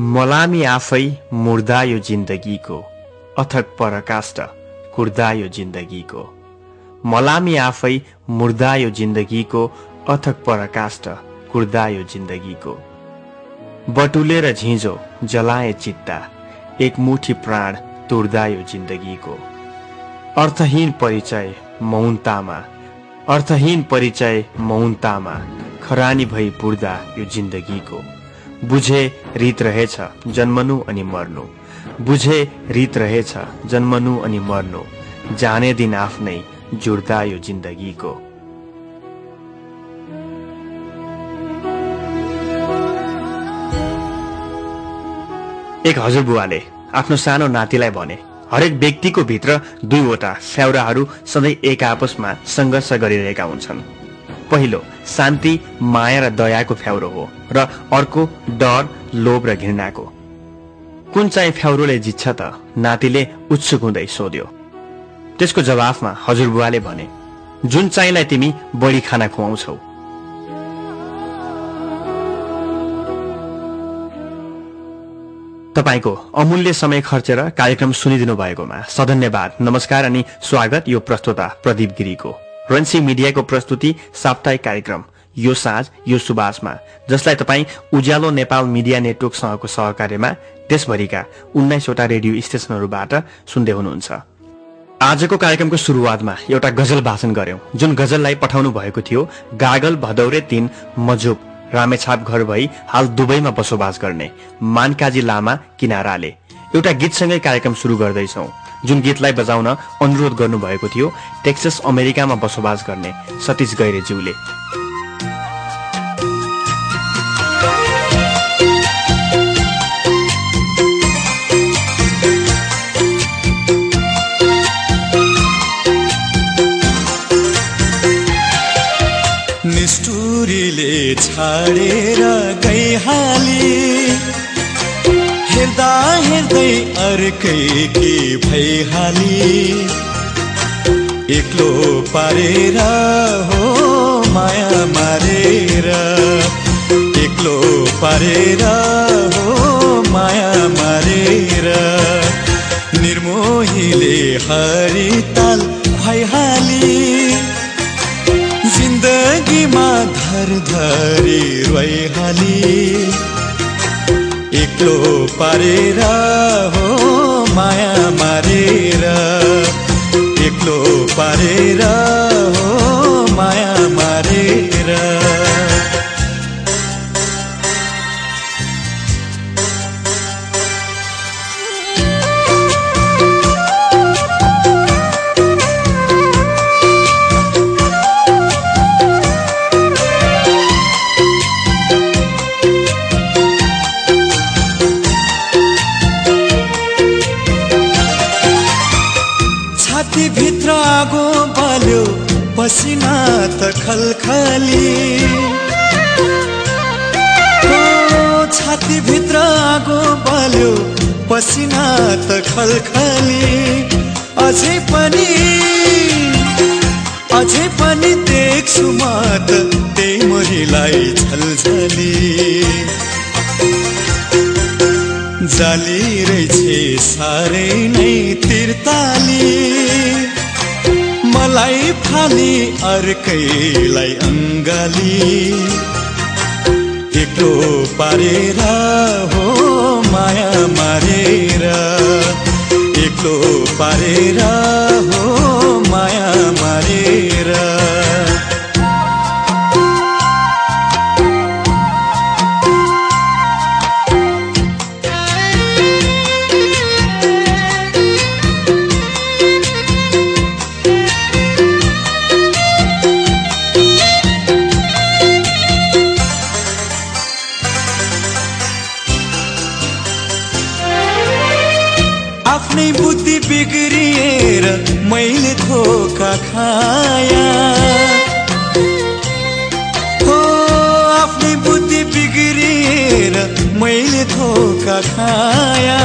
मलामी आफै मुर्दा यो जिन्दगीको, अथक पराकाष्ठ कुर्दा यो जिन्दगीको। मलामी आफै मुर्दा यो जिन्दगीको, अथक पराकाष्ठ कुर्दा यो जिन्दगीको। बटुलेर झिँझो जलाए चित्ता, एक मुठी प्राण तुर्दा यो जिन्दगीको। अर्थहीन परिचय मौनतामा, अर्थहीन परिचय मौनतामा, खरानी भई पुर्दा यो जिन्दगीको। बुझे रीत रहेछ जन्मनु अनि मर्नु, बुझे रीत रहेछ जन्मनु अनि मर्नु, जाने दिन आफ्नै जुड्दा यो जिन्दगीको। एक हजुरबुवाले आफ्नो सानो नातिलाई भने, हरेक व्यक्तिको भित्र दुईवटा फ्याउराहरू सधैँ एक आपसमा संघर्ष गरिरहेका हुन्छन्। पहिलो शान्ति, माया र दयाको फ्याउरो हो र अर्को डर, लोभ र घृणाको। कुन चाहिँ फ्याउरोले जित्छ त? नातिले उत्सुक हुँदै सोध्यो। त्यसको जवाफमा हजुरबुवाले भने, जुन चाहिँलाई तिमी बढी खाना खुवाउँछौ। तपाईको अमूल्य समय खर्चेर कार्यक्रम सुनिदिनु भएकोमा सधन्यवाद, नमस्कार अनि स्वागत। यो प्रस्तुता प्रदीप गिरीको रन्सी मिडियाको प्रस्तुति साप्ताहिक कार्यक्रम यो साँझ यो सुबासमा, जसलाई तपाईँ उज्यालो नेपाल मिडिया नेटवर्कसँगको सहकार्यमा देशभरिका 19 वटा रेडियो स्टेशनहरूबाट सुन्दै हुनुहुन्छ। आजको कार्यक्रमको सुरुवातमा एउटा गजल वाचन गर्यौं, जुन गजललाई पठाउनु भएको थियो गागल भदौरे 3 मजुब रामेछाप घर भई हाल दुबईमा बसोबास गर्ने मानकाजी लामा किनाराले। एउटा गीतसँगै कार्यक्रम सुरु गर्दैछौं, जुन गीतलाई बजाउन अनुरोध गर्नुभएको थियो टेक्सास अमेरिकामा बसोबास गर्ने सतीश गैरेज्यूले। निष्ठुरीले छाडेर गइहाली, हेर्दा हेर्दै अर्कै के भइहाली। एक्लो पारेर हो माया मारेर, एक्लो पारेर हो माया मारेर। निर्मोहीले हरिताल भइहाली, जिन्दगीमा धरधरी रोइहाली। एक्लो पारेर हो माया मारेर, एक्लो पारेर हो माया मारेर। भित्र आगो बल्यो पसिना त खलखली, छाती भित्र आगो बल्यो पसिना त खलखली। अझै पनि देख्छु म त त्यही मोरीलाई झलझली। जाली रहेछे साह्रै नै तिर्ताली, मलाई फाली अर्कैलाई अङ्गाली। एक्लो पारेर हो माया मारेर, एक्लो पारेर हो माया मारेर। आफ्नै बुद्धि बिग्रिएर मैले धोका खाया, हो आफ्नै बुद्धि बिग्रिएर मैले धोका खाया।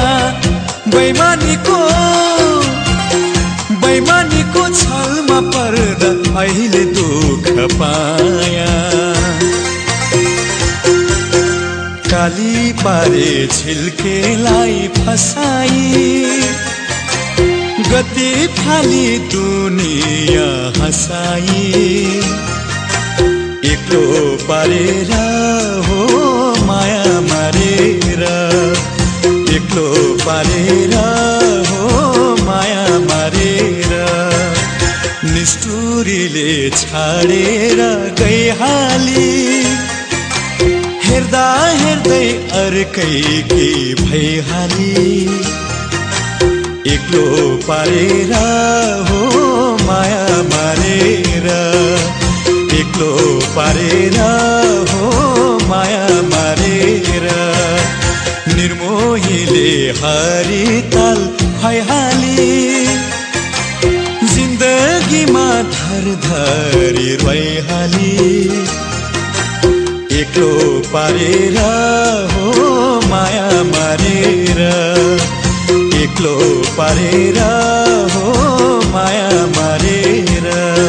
बैमानीको छलमा पर्दा अहिले दुःख पाया। गाली पारे छिल्केलाई फसाई गति फाली दुनिया हसाई एक्लो पारेर हो माया मारेर एक्लो पारेर हो माया मारेर निष्ठुरीले छाडेर गइहाली हेर्दा हेर्दै अर्कैकी भइहाली एक्लो पारेर हो माया मारेर एक्लो पारेर हो माया मारेर निर्मोहीले हरिताल खुवाइहाली जिन्दगीमा धरधरी रोइहाली एक्लो पारेर हो माया मारेर एक्लो पारेर हो माया मारेर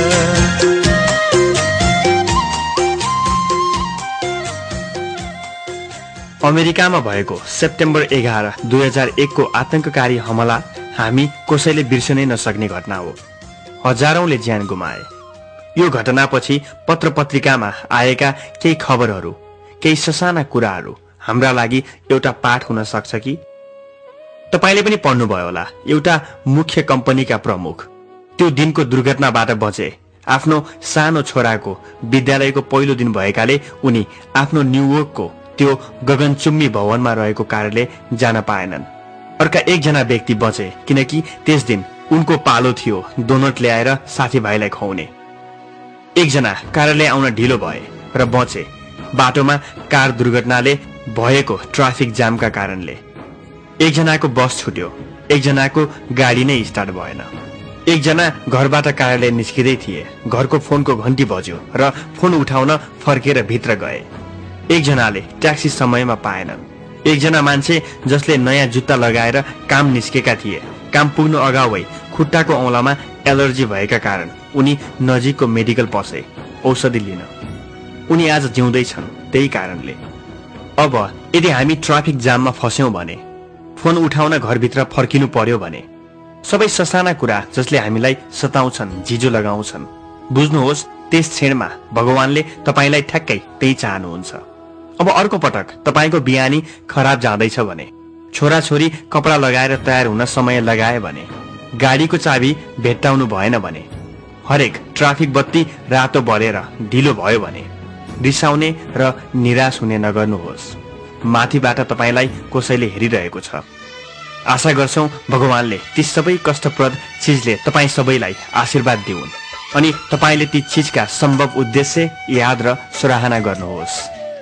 अमेरिकामा भएको सेप्टेम्बर 11, 2001 को आतंककारी हमला हामी कसैले बिर्सनै नसक्ने घटना हो। हजारौंले ज्यान गुमाए। यो घटनापछि पत्र पत्रिकामा आएका केही खबरहरू, केही ससाना कुराहरू हाम्रा लागि एउटा पाठ हुन सक्छ कि? तपाईले पनि पढ्नुभयो होला। एउटा मुख्य कम्पनीका प्रमुख त्यो दिनको दुर्घटनाबाट बचे। आफ्नो सानो छोराको विद्यालयको पहिलो दिन भएकाले उनी आफ्नो न्युयोर्कको त्यो गगनचुम्बी भवनमा रहेको कार्यालय जान पाएनन्। अर्का एकजना व्यक्ति बचे किनकि त्यस दिन उनको पालो थियो डोनट ल्याएर साथीभाइलाई खुवाउने। एकजना कार्यालय आउन ढिलो भए र बचे बाटोमा कार दुर्घटनाले भएको ट्राफिक जामका कारणले। एकजनाको बस छुट्यो, एकजनाको गाडी नै स्टार्ट भएन। एकजना घरबाट कार्यालय निस्किँदै थिए, घरको फोनको घन्टी बज्यो र फोन उठाउन फर्केर भित्र गए। एकजनाले ट्याक्सी समयमा पाएनन्। एकजना मान्छे जसले नयाँ जुत्ता लगाएर काम निस्केका थिए, काम पुग्नु अगावै खुट्टाको औँलामा एलर्जी भएका कारण उनी नजिकको मेडिकल पसे औषधि लिन। उनी आज जिउँदैछन् त्यही कारणले। अब यदि हामी ट्राफिक जाममा फस्यौं भने, फोन उठाउन घरभित्र फर्किनु पर्यो भने, सबै ससाना कुरा जसले हामीलाई सताउँछन्, झिजो लगाउँछन्, बुझ्नुहोस् त्यस क्षणमा भगवानले तपाईलाई ठ्याक्कै त्यही चाहनुहुन्छ। अब अर्को पटक तपाईको बिहानी खराब जाँदैछ भने, छोराछोरी कपडा लगाएर तयार हुन समय लगाए भने, गाडीको चाबी भेट्टाउनु भएन भने, हरेक ट्राफिक बत्ती रातो बलेर ढिलो भयो भने रिसाउने र निराश हुने नगर्नुहोस्। माथिबाट तपाईलाई कसैले हेरिरहेको छ। आशा गर्छौं भगवानले ती सबै कष्टप्रद चीजले तपाई सबैलाई आशीर्वाद दिउन् अनि तपाईले ती चीजका सम्भव उद्देश्य याद र सराहना गर्नुहोस्।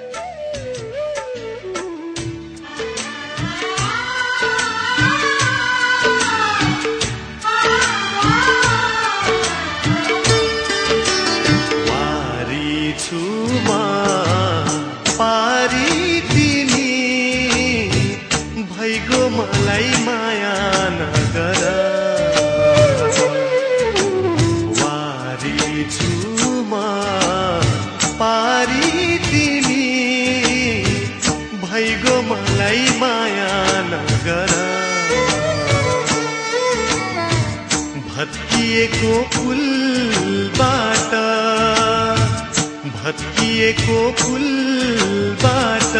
भत्किएको फुलबाट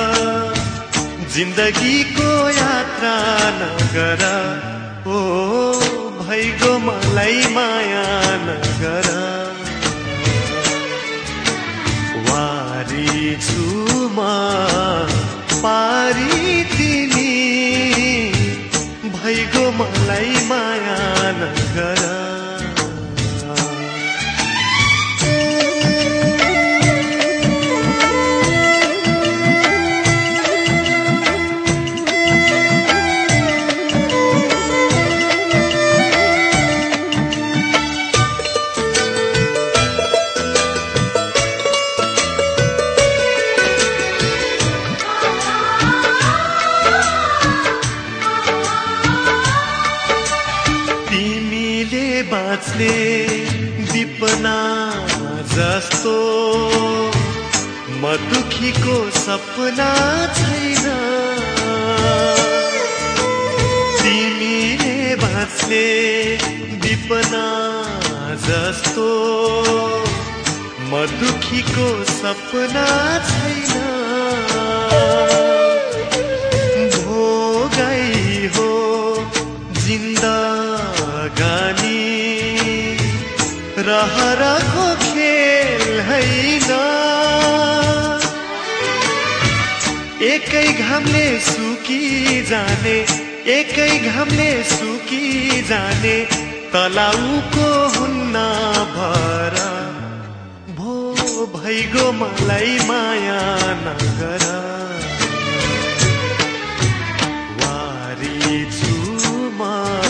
जिन्दगीको यात्रा नगर, ओ भइगो मलाई माया नगर। वारी छु म पारी तिमी, भइगो मलाई माया नगर। दिपना जस्तो म दुखीको सपना छैन तिमीले बाँच्ने विपना जस्तो म दुखीको सपना छैन भोगाई हो जिन्दगानी रहरको खेल हैन एकै घामले सुकी जाने एकै घामले सुकी जाने तलाउको हुन्न भर भो भइगो मलाई माया नगर वारी छु म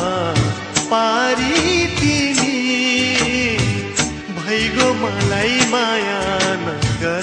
पारी तिमी भइगो मलाई माया नगर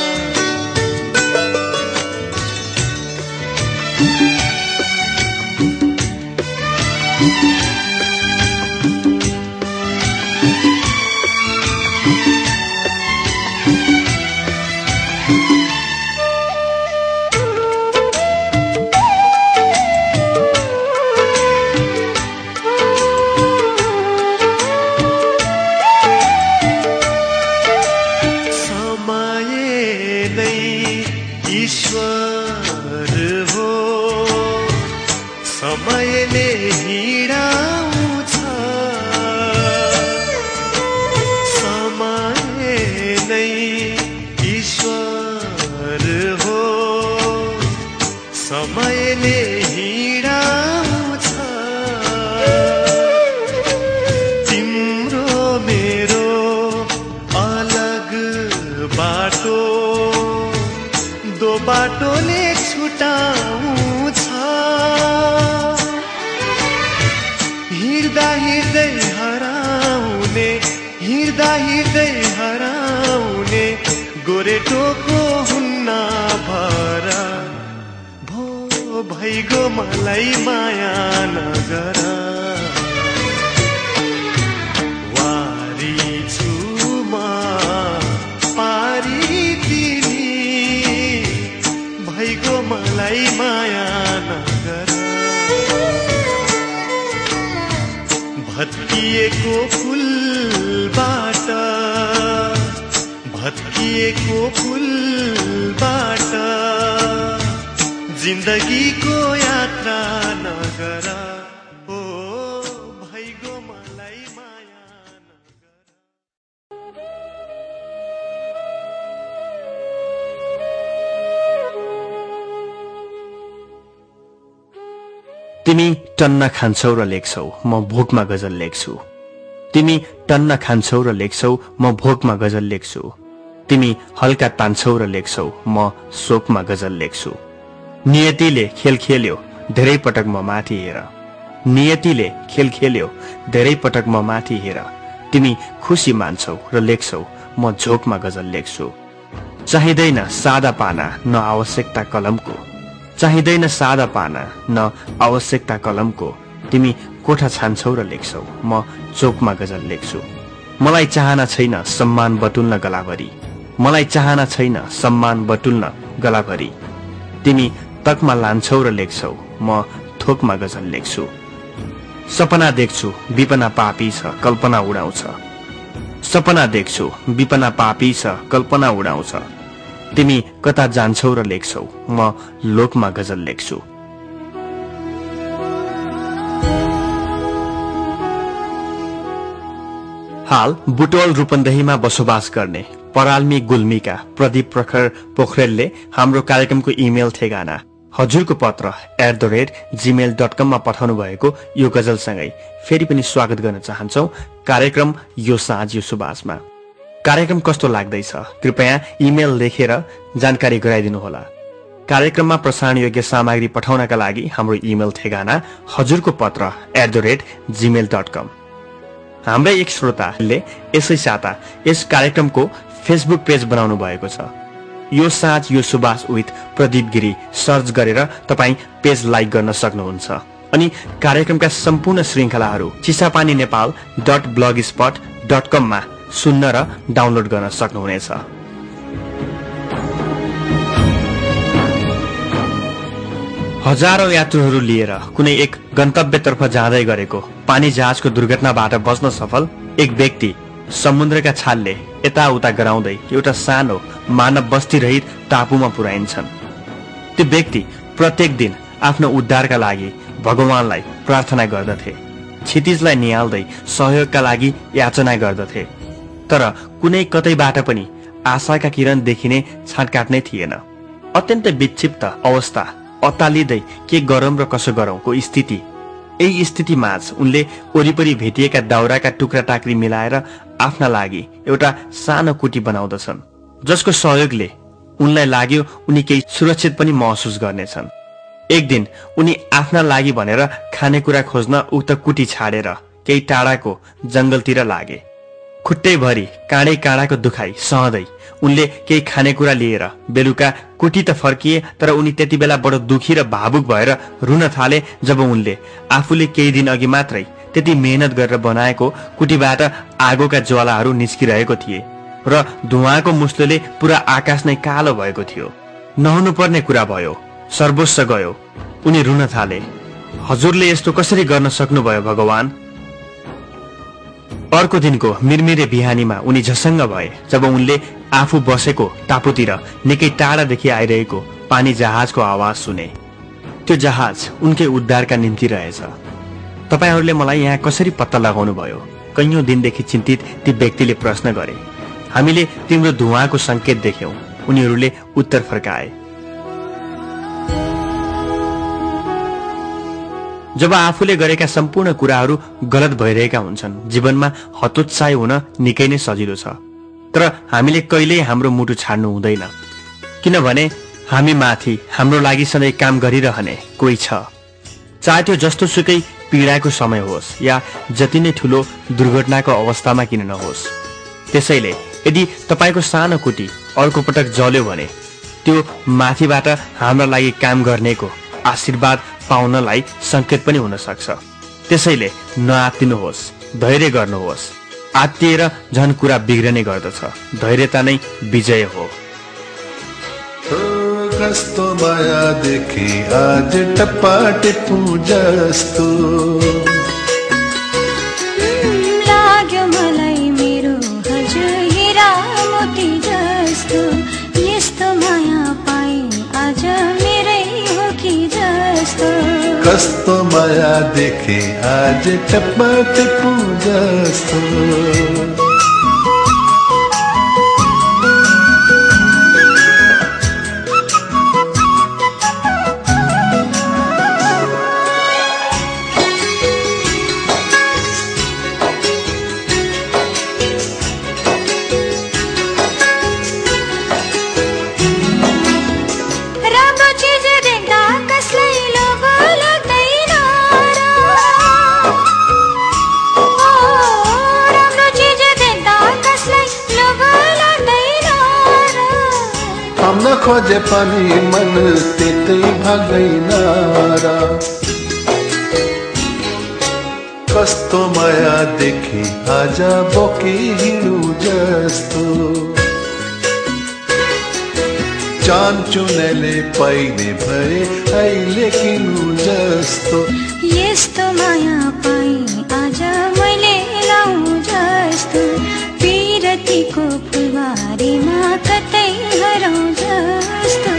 बाटोले छुटाउँछ हिँड्दा हिँड्दै हराउने गोरेटोको हुन्न भर भो भइगो मलाई माया नगर वारी छु म पारी भइगो मलाई माया नगर भत्किएको फुलबाट जिन्दगीको यात्रा नगर ओ भइगो मलाई माया नगर तिमी टन्न खान्छौ र लेख्छौ म भोकमा गजल लेख्छु तिमी टन्न खान्छौ र लेख्छौ म भोकमा गजल लेख्छु तिमी हल्का तान्छौ र लेख्छौ म शोकमा गजल लेख्छु नियतिले खेल खेल्यो धेरै पटक म माथि हेर नियतिले खेल खेल्यो धेरै पटक म माथि हेर तिमी खुसी मान्छौ र लेख्छौ म झोकमा गजल लेख्छु चाहिँदैन सादा पाना न आवश्यकता कलमको चाहिँदैन सादा पाना न आवश्यकता कलमको तिमी कोठा छान्छौ र लेख्छौ म चोकमा गजल लेख्छु मलाई चाहना छैन सम्मान बटुल्न गलाभरि मलाई चाहना छैन सम्मान बटुल्न गलाभरि तिमी तकमा लान्छौ र लेख्छौ म थोकमा गजल लेख्छु सपना देख्छु विपना पापी छ कल्पना उडाउँछ सपना देख्छु विपना पापी छ कल्पना उडाउँछ तिमी कता जान्छौ र लेख्छौ म लोकमा गजल लेख्छु हाल बुटवल रूपन्देहीमा बसोबास गर्ने पराल्मी गुल्मीका प्रदीप प्रखर पोखरेलले हाम्रो कार्यक्रमको इमेल ठेगाना हजुरको पत्र @gmail.com मा पठाउनु भएको यो गजलसँगै फेरि पनि स्वागत गर्न चाहन्छौ कार्यक्रम यो साँझ यो सुबासमा कार्यक्रम कस्तो लाग्दैछ कृपया इमेल लेखेर जानकारी गराइदिनुहोला कार्यक्रममा प्रसारण योग्य सामग्री पठाउनका लागि हाम्रो इमेल ठेगाना हजुरको पत्र @gmail.com हाम्रै एक श्रोताले यसै साता यस कार्यक्रमको फेसबुक पेज बनाउनु भएको छ यो साँझ यो सुबास विथ प्रदीप गिरी सर्च गरेर तपाई पेज लाइक गर्न सक्नुहुन्छ अनि कार्यक्रमका सम्पूर्ण श्रृंखलाहरू चिसापानी नेपाल.blogspot.com मा सुन्न र डाउनलोड गर्न सक्नुहुनेछ हजारौं यात्रुहरू लिएर कुनै एक गन्तव्यतर्फ जाँदै गरेको पानी जहाजको दुर्घटनाबाट बच्न सफल एक व्यक्ति समुद्रका छालले यताउता गराउँदै एउटा सानो मानव बस्ती रहित टापुमा पुर्याइन्छन्। त्यो व्यक्ति प्रत्येक दिन आफ्नो उद्धारका लागि भगवानलाई प्रार्थना गर्दथे, क्षितिजलाई निहाल्दै सहयोगका लागि याचना गर्दथे, तर कुनै कतैबाट पनि आशाका किरण देखिने छाँटकाट नै थिएन। अत्यन्त विक्षिप्त अवस्था, अत्तालिँदै के गरौं र कसो गरौंको स्थिति। यही स्थितिमाझ उनले वरिपरि भेटिएका दाउराका टुक्रा टाक्री मिलाएर आफ्ना लागि एउटा सानो कुटी बनाउँदछन्, जसको सहयोगले उनलाई लाग्यो उनी केही सुरक्षित पनि महसुस गर्नेछन्। एक दिन उनी आफ्ना लागि भनेर खानेकुरा खोज्न उक्त कुटी छाडेर केही टाढाको जंगलतिर लागे। खुट्टैभरि काँडै काँडाको दुखाइ सहँदै उनले केही खानेकुरा लिएर बेलुका कुटी त फर्किए, तर उनी त्यति बेला बडो दुखी र भावुक भएर रुन थाले जब उनले आफूले केही दिन अघि मात्रै त्यति मेहनत गरेर बनाएको कुटीबाट आगोका ज्वालाहरू निस्किरहेको थिए र धुवाको मुस्लोले पुरा आकाश नै कालो भएको थियो। नहुनु पर्ने कुरा भयो, सर्वस्व गयो। उनी रुन थाले, हजुरले यस्तो कसरी गर्न सक्नुभयो भगवान। अर्को दिनको मिरमिरे बिहानीमा उनी झसङ्ग भए जब उनले आफू बसेको टापुतिर निकै टाढादेखि आइरहेको पानी जहाजको आवाज सुने। त्यो जहाज उनकै उद्धारका निम्ति रहेछ। तपाईहरूले मलाई यहाँ कसरी पत्ता लगाउनु भयो? कैयौं दिनदेखि चिन्तित ती व्यक्तिले प्रश्न गरे। हामीले तिम्रो धुवाको संकेत देख्यौं, उनीहरूले उत्तर फर्काए। जब आफूले गरेका सम्पूर्ण कुराहरू गलत भइरहेका हुन्छन्, जीवनमा हतोत्साही हुन निकै नै सजिलो छ। तर हामीले कहिल्यै हाम्रो मुटु छाड्नु हुँदैन, किनभने हामी माथि हाम्रो लागि सधैँ काम गरिरहने कोही छ, चाहे त्यो जस्तो सुकै पीडाको समय होस् या जति नै ठूलो दुर्घटनाको अवस्थामा किन नहोस्। त्यसैले यदि तपाईको सानो कुटी अर्को पटक जल्यो भने त्यो माथिबाट हाम्रो लागि काम गर्नेको आशीर्वाद पाउनलाई संकेत पनि हुन सक्छ। त्यसैले नआत्तिनुहोस्, धैर्य गर्नुहोस्। आत्तिएर झन कुरा बिग्रने गर्दछ। धैर्यता नै विजय हो। कस्तो माया देखे आज टप्पा टिप्पू जस्तो लाग्यो मलाई मेरो हजुर हिरा मोती जस्तो। यस्तो माया पाए आज मेरै हो कि जस्तो। कस्तो माया देखे आज टप्पा टिप्पू जस्तो। खोजे पनि मन त्यतै भाग्दैन र। कस्तो माया देखि आज बोकी हिँडु जस्तो। चान्चुनेले पाइने भए अहिले किनु जस्तो। यस्तो माया पाए आज मैले लाउँ जस्तो। पिरतीको फुलबारीमा कतै हराउँ जस्तो।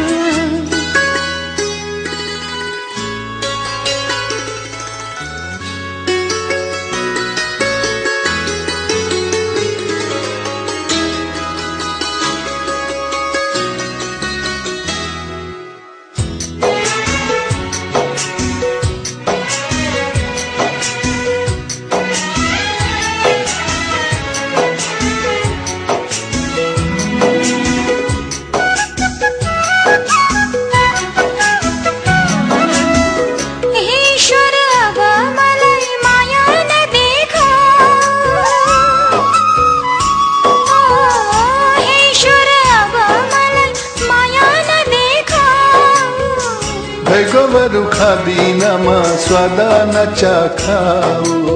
रुखा बिनामा स्वाद नचाखाऊ।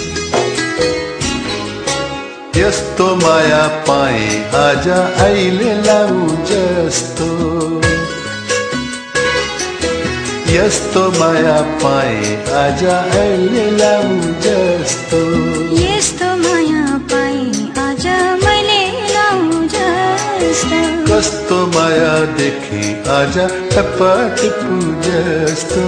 यस्तो माया पाए आज अहिले लाऊ जस्तो। यस्तो माया पाए आज अहिले लाउ जस्तो यस्तो माया पाए आज मैले लाउ जस्तो कस्तो माया देखे आज टपटपु जस्तो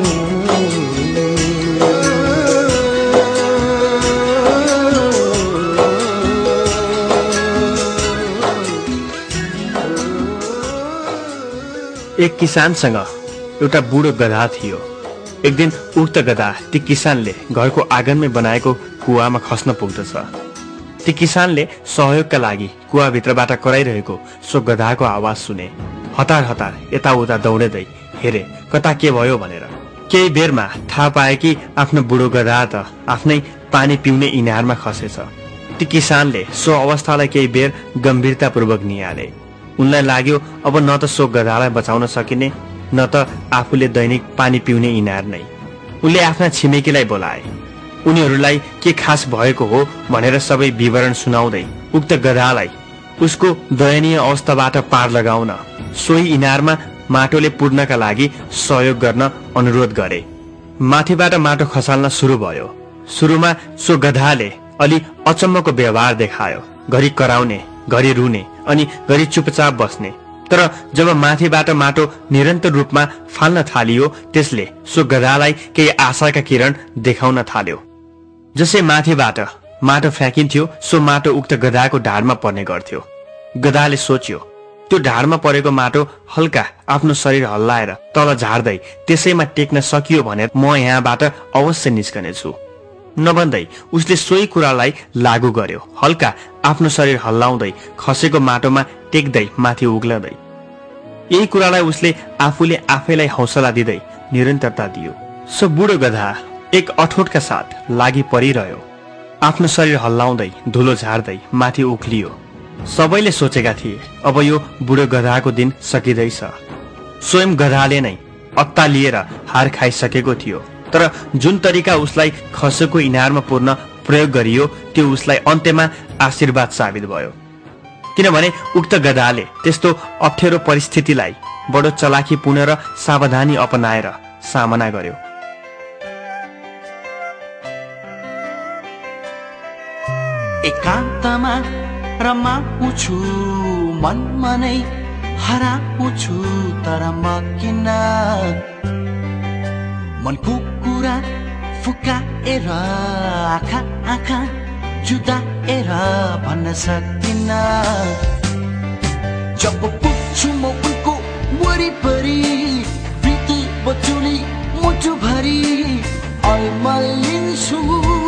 एक किसानसँग एउटा बुढो गधा थियो। एक दिन उक्त गधा ती किसानले घरको आँगनमै बनाएको कुवामा खस्न पुग्दछ। ती किसानले सहयोगका लागि कुवाभित्रबाट कराइरहेको सो गधाको आवाज सुने। हतार हतार यताउता दौडेदै हेरे कता के भयो भनेर। केही बेरमा थाहा पाए कि आफ्नो बुढो गधा त आफ्नै पानी पिउने इनारमा खसेछ। ती किसानले सो अवस्थालाई केही बेर गम्भीरतापूर्वक निहाले। उनलाई लाग्यो अब न त सो गधालाई बचाउन सकिने न त आफूले दैनिक पानी पिउने इनार नै। उनले आफ्ना छिमेकीलाई बोलाए। उनीहरूलाई के खास भएको हो भनेर सबै विवरण सुनाउँदै उक्त गधालाई उसको दयनीय अवस्थाबाट पार लगाउन सोही इनारमा माटोले पुर्नका लागि सहयोग गर्न अनुरोध गरे। माथिबाट माटो खसाल्न सुरु भयो। सुरुमा सो गधाले अलि अचम्मको व्यवहार देखायो। घरि कराउने, घरि रुने अनि घरि चुपचाप बस्ने। तर जब माथिबाट माटो निरन्तर रूपमा फाल्न थालियो त्यसले सो गधालाई केही आशाका किरण देखाउन थाल्यो। जसै माथिबाट माटो फ्याँकिन्थ्यो सो माटो उक्त गधाको ढाडमा पर्ने गर्थ्यो। गधाले सोच्यो त्यो ढाडमा परेको माटो हल्का आफ्नो शरीर हल्लाएर तल झार्दै त्यसैमा टेक्न सकियो भने म यहाँबाट अवश्य निस्कनेछु। नभन्दै उसले सोही कुरालाई लागू गर्यो। हल्का आफ्नो शरीर हल्लाउँदै खसेको माटोमा टेक्दै माथि उक्लदै। यही कुरालाई उसले आफूले आफैलाई हौसला दिँदै निरन्तरता दियो। सो बुढो गधा एक अठोटका साथ लागि परिरह्यो। आफ्नो शरीर हल्लाउँदै धुलो झार्दै माथि उक्लियो। सबैले सोचेका थिए अब यो बुढो गधाको दिन सकिँदैछ। स्वयं गधाले नै अत्तालिएर हार खाइसकेको थियो। तर जुन तरिका उसलाई खसेको इनारमा पुर्न प्रयोग गरियो त्यो उसलाई अन्त्यमा आशीर्वाद साबित भयो। किनभने उक्त गधाले त्यस्तो अप्ठ्यारो परिस्थितिलाई बडो चलाखीपूर्ण र सावधानी अपनाएर सामना गर्यो। एकान्तमा रमाउँछु मनमा नै हराउँछु तर म किन मनको कुरा फुकाएर आँखा आँखा जुदाएर भन्न सक्दिन। जब पुग्छु म उनको वरिपरि प्रीति बचुली मुटुभरि अल्मलिन्छु।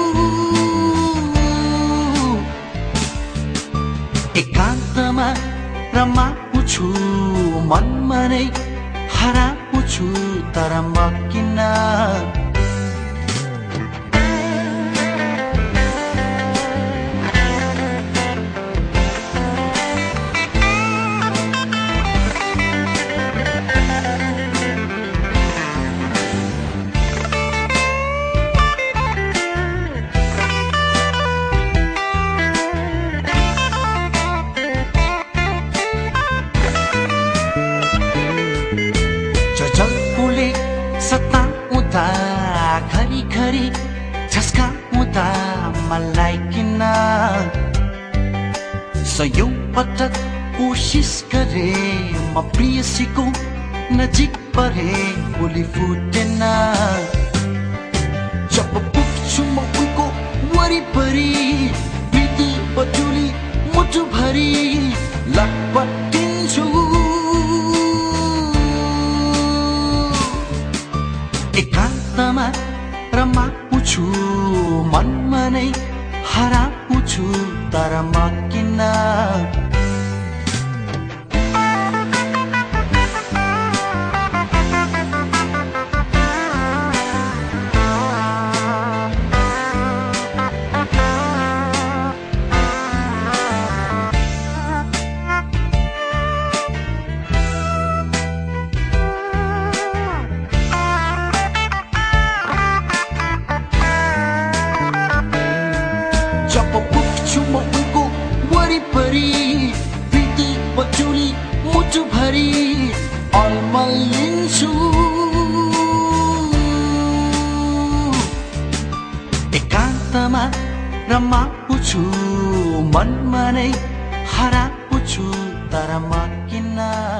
एकान्तमा रमाउँछु मनमा नै हराउँछु तर म किन सताउँदा घरि घरि झस्काउँदा मलाई किन सयौं पटक कोसिस गरे म प्रियसीको नजिक परे बोली फुटेन। जब पुग्छु म उनको वरिपरि प्रीति बचुली मुटुभरि लटपटिन्छु। एकान्तमा रमाउँछु मनमा नै हराउँछु तर म किन प्रीति बचुली मुटुभरि अल्मलिन्छु। रमाएको छु मनमा नै हराएको छु तर म किन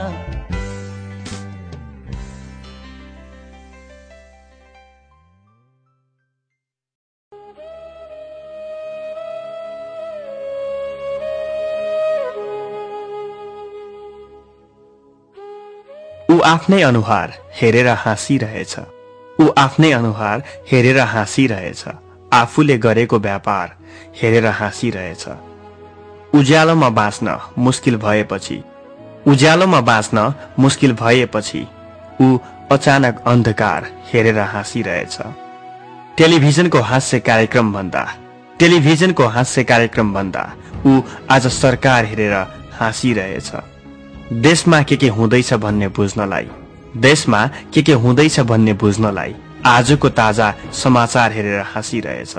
ऊ आफ्नै अनुहार हेरेर हाँसिरहेछ ऊ आफ्नै अनुहार हेरेर हाँसिरहेछ आफूले गरेको व्यापार हेरेर हाँसिरहेछ उज्यालोमा बाँच्न मुस्किल भएपछि ऊ अचानक अन्धकार हेरेर हाँसिरहेछ टेलिभिजनको हास्य कार्यक्रम भन्दा ऊ आज सरकार हेरेर हाँसिरहेछ देशमा के हुँदैछ भन्ने बुझ्नलाई आजको ताजा समाचार हेरेर हाँसिरहेछ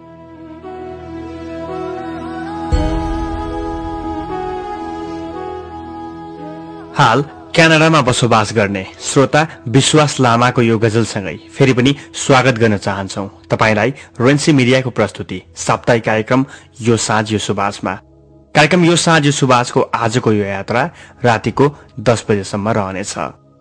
हाल क्यानाडामा बसोबास गर्ने श्रोता विश्वास लामाको यो गजलसँगै फेरि पनि स्वागत गर्न चाहन्छौ तपाईलाई रेन्सी मिडियाको प्रस्तुति साप्ताहिक कार्यक्रम यो साँझ यो सुबासमा कार्यक्रम यो साँझ यो सुबासको आजको यो यात्रा रातिको 10 बजेसम्म रहनेछ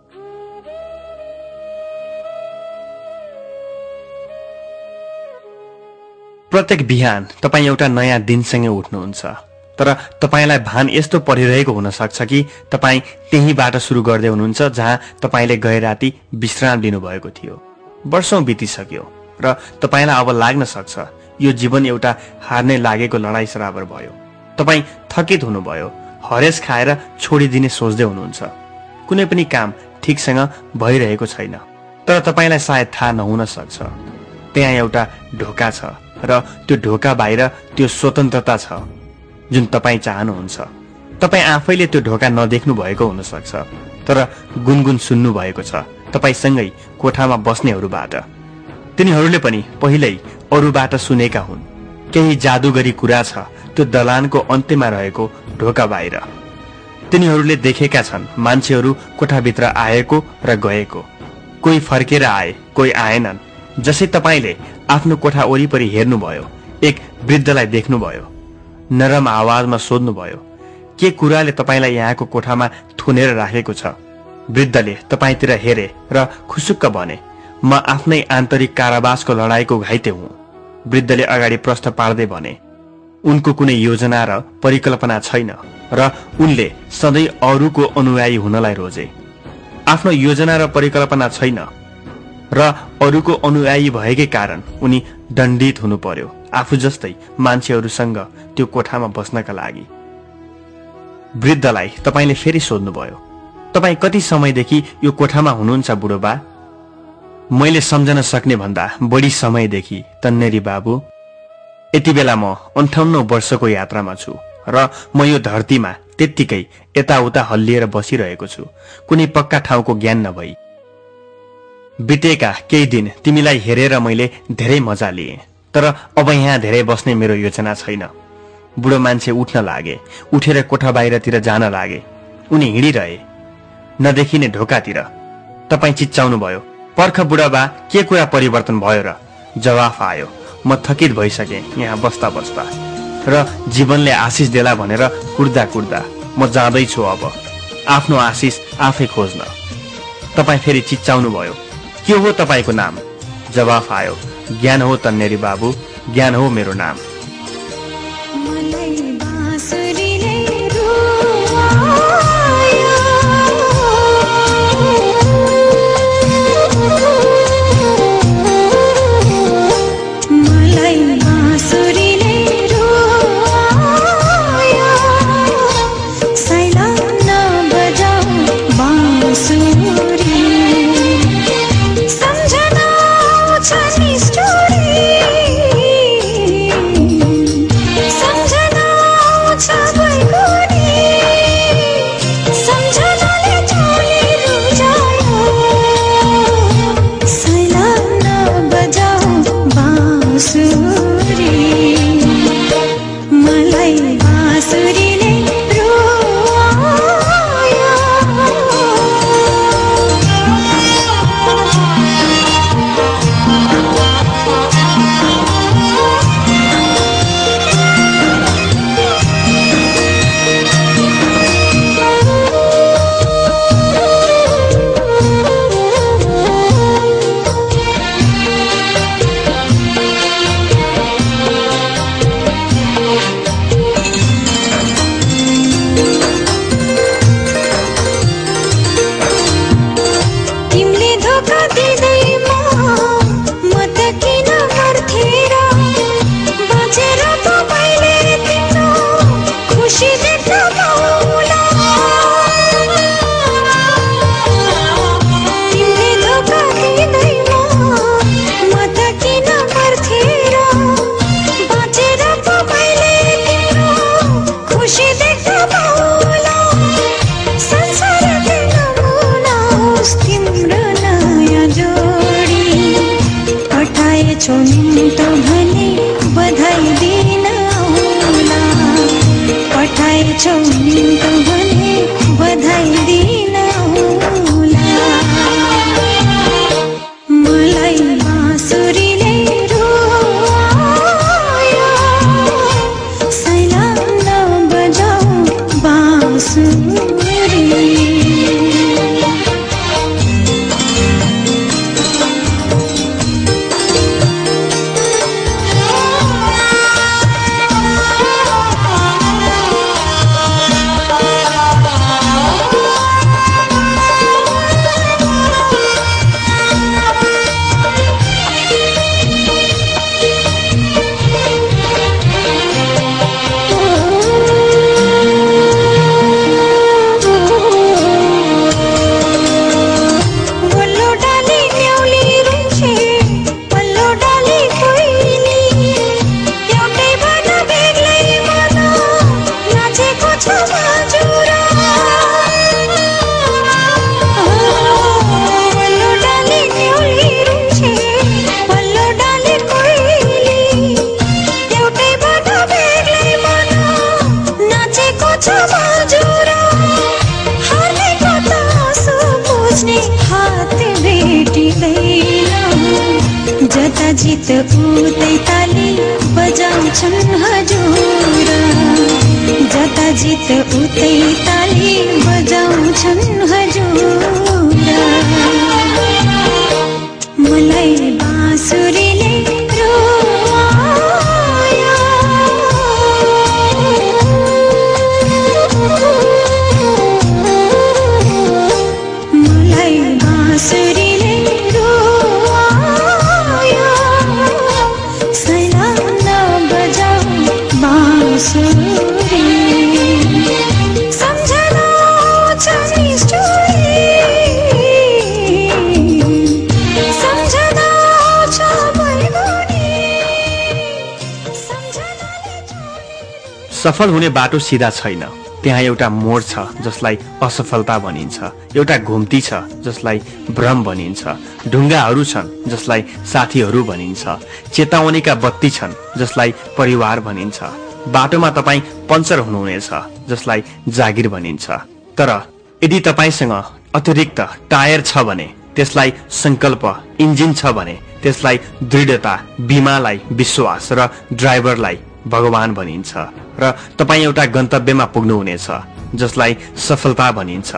प्रत्येक बिहान तपाई एउटा नयाँ दिनसँगै उठ्नुहुन्छ तर तपाईलाई भान यस्तो परिरहेको हुन सक्छ कि तपाई त्यहीबाट सुरु गर्दै हुनुहुन्छ जहाँ तपाईले गए राति विश्राम लिनुभएको थियो वर्षौं बितिसक्यो र तपाईलाई अब लाग्न सक्छ यो जीवन एउटा हार्ने लागेको लडाई बराबर भयो तपाई थकित हुनुभयो हरेस खाएर छोडिदिने सोच्दै हुनुहुन्छ कुनै पनि काम ठीकसँग भइरहेको छैन तर तपाईलाई सायद थाहा नहुन सक्छ त्यहाँ एउटा ढोका छ र त्यो ढोका बाहिर त्यो स्वतन्त्रता छ जुन तपाई चाहनुहुन्छ तपाई आफैले त्यो ढोका नदेख्नु भएको हुन सक्छ तर गुनगुन सुन्नु भएको छ तपाईसँगै कोठामा बस्नेहरूबाट तिनीहरूले पनि पहिल्यै अरूबाट सुनेका हुन् केही जादुगरी कुरा छ त्यो दलानको अन्त्यमा रहेको ढोका बाहिर तिनीहरूले देखेका छन् मान्छेहरू कोठाभित्र आएको र गएको कोही फर्केर आए कोही आएनन् जसै तपाईले आफ्नो कोठा वरिपरि हेर्नुभयो एक वृद्धलाई देख्नुभयो नरम आवाजमा सोध्नुभयो के कुराले तपाईलाई यहाँको कोठामा थुनेर राखेको छ वृद्धले तपाईतिर हेरे र खुसुक्क भने म आफ्नै आन्तरिक कारावासको लडाईँको घाइते हुँ वृद्धले अगाडि प्रश्न पार्दै भने उनको कुनै योजना र परिकल्पना छैन र उनले सधैँ अरूको अनुयायी हुनलाई रोजे आफ्नो योजना र परिकल्पना छैन र अरूको अनुयायी भएकै कारण उनी दण्डित हुनु पर्यो आफू जस्तै मान्छेहरूसँग त्यो कोठामा बस्नका लागि वृद्धलाई तपाईले फेरि सोध्नुभयो तपाई कति समयदेखि यो कोठामा हुनुहुन्छ बुढोबा मैले सम्झन सक्ने भन्दा बढी समयदेखि तन्नेरी बाबु यति बेला म 58 वर्षको यात्रामा छु र म यो धरतीमा त्यत्तिकै यताउता हल्लिएर बसिरहेको छु कुनै पक्का ठाउँको ज्ञान नभई बितेका केही दिन तिमीलाई हेरेर मैले धेरै मजा लिए तर अब यहाँ धेरै बस्ने मेरो योजना छैन बुढो मान्छे उठ्न लागे उठेर कोठा बाहिरतिर जान लागे उनी हिँडिरहे नदेखिने ढोकातिर तपाई चिच्चाउनु भयो पर्ख बुढाबा के कुरा परिवर्तन भयो र जवाफ आयो म थकित भइसके यहाँ बस्दा बस्दा र जीवनले आशिष देला भनेर कुर्दा कुर्दा म जाँदैछु अब आफ्नो आशिष आफै खोज्न तपाई फेरि चिच्चाउनु भयो के हो तपाईको नाम जवाफ आयो ज्ञान हो तन्नेरी बाबु ज्ञान हो मेरो नाम चौनी कहने बधाई दिन होला मलाई बाँसुरीले रुवायो सैला नबजाऊ बाँसुरी जता जित उतै ताली बजाउँछन् हजुर जता जित उतै ताली बजाउँछन् हजुर मलाई बाँसुरीले रुवायो मलाई बाँसुरीले सफल हुने बाटो सिधा छैन त्यहाँ एउटा मोड छ जसलाई असफलता भनिन्छ एउटा घुम्ती छ जसलाई भ्रम भनिन्छ ढुङ्गाहरू छन् जसलाई साथीहरू भनिन्छ चेतावनीका बत्ती छन् जसलाई परिवार भनिन्छ बाटोमा तपाईँ पञ्चर हुनुहुनेछ जसलाई जागिर भनिन्छ तर यदि तपाईसँग अतिरिक्त टायर छ भने त्यसलाई संकल्प इन्जिन छ भने त्यसलाई दृढता बिमालाई विश्वास र ड्राइभरलाई भगवान भनिन्छ र तपाईँ एउटा गन्तव्यमा पुग्नुहुनेछ जसलाई सफलता भनिन्छ।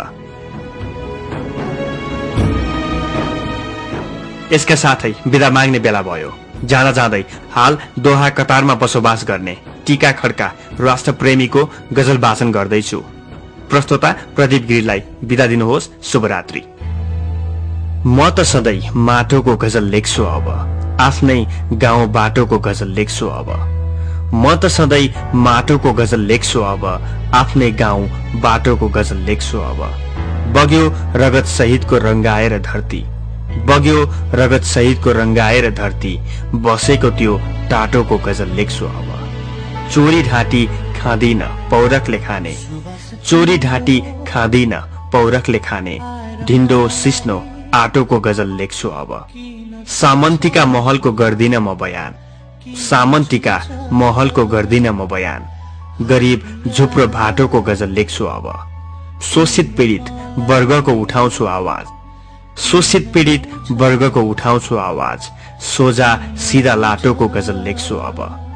यसका साथै बिदा माग्ने बेला भयो। जान जाँदै हाल दोहा कतारमा बसोबास गर्ने टीका खड्का राष्ट्रप्रेमीको गजल वाचन गर्दैछु। प्रस्तोता प्रदीप गिरीलाई बिदा दिनुहोस्। शुभरात्रि। म त सधैँ माटोको गजल लेख्छु अब, आफ्नै गाउँ बाटोको गजल लेख्छु अब। म त सधैँ माटोको गजल लेख्छु अब, आफ्नै गाउँ बाटोको गजल लेख्छु अब। बग्यो रगत सहितको रंगाएर धरती, बग्यो रगत सहितको रंगाएर धरती, बसेको त्यो टाटोको गजल लेख्छु अब। चोरी ढाँटी खाँदिन पौरखले खाने, चोरी ढाँटी खाँदिन पौरखले खाने, ढिन्डो सिस्नो आटोको गजल लेख्छु अब। सामन्तीका महलको गर्दिन म बयान, सामन्तीका महलको गर्दिन म बयान, गरीब झुप्रो भाटोको गजल लेख्छु अब। शोषित पीडित वर्गको उठाउँछु आवाज, शोषित पीडित वर्गको उठाउँछु आवाज, सोझा सिधा लाटोको गजल लेख्छु अब।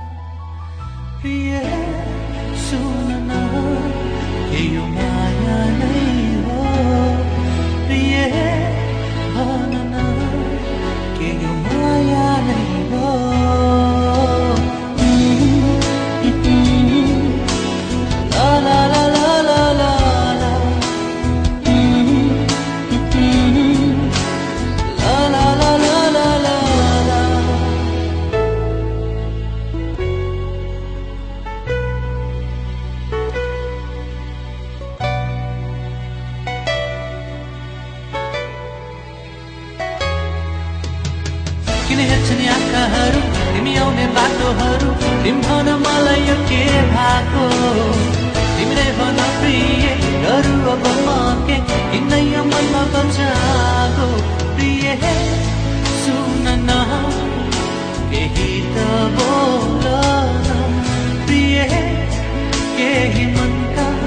किन हेर्छन् आँखाहरू तिमी आउने बाटोहरू, तिमी भन मलाई यो के भएको, तिमी नै भन प्रिय गरु अब म के, किन यो मनमा बचाएको। प्रिय सुन न केही त बोल न, प्रिय केही मनका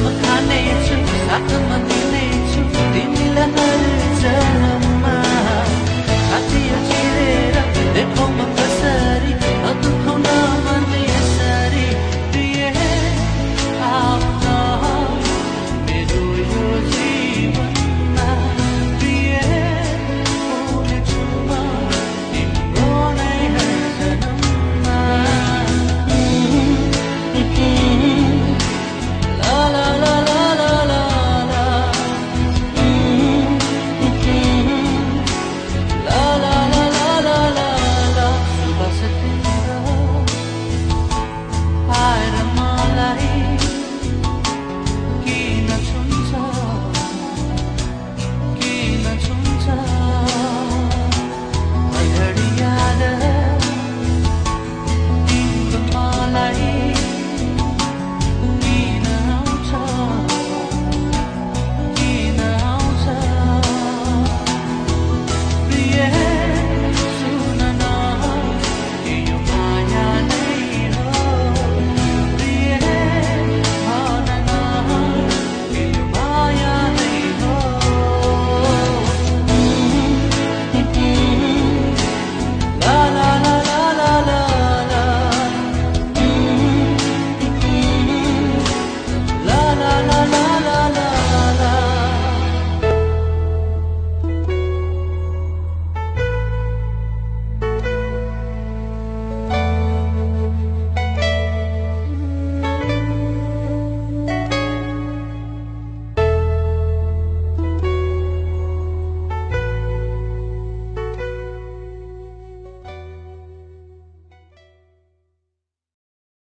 म खानेछु साथमा दिनेछु तिमीलाई हर जन्ममा साथी चिरेर देखौ म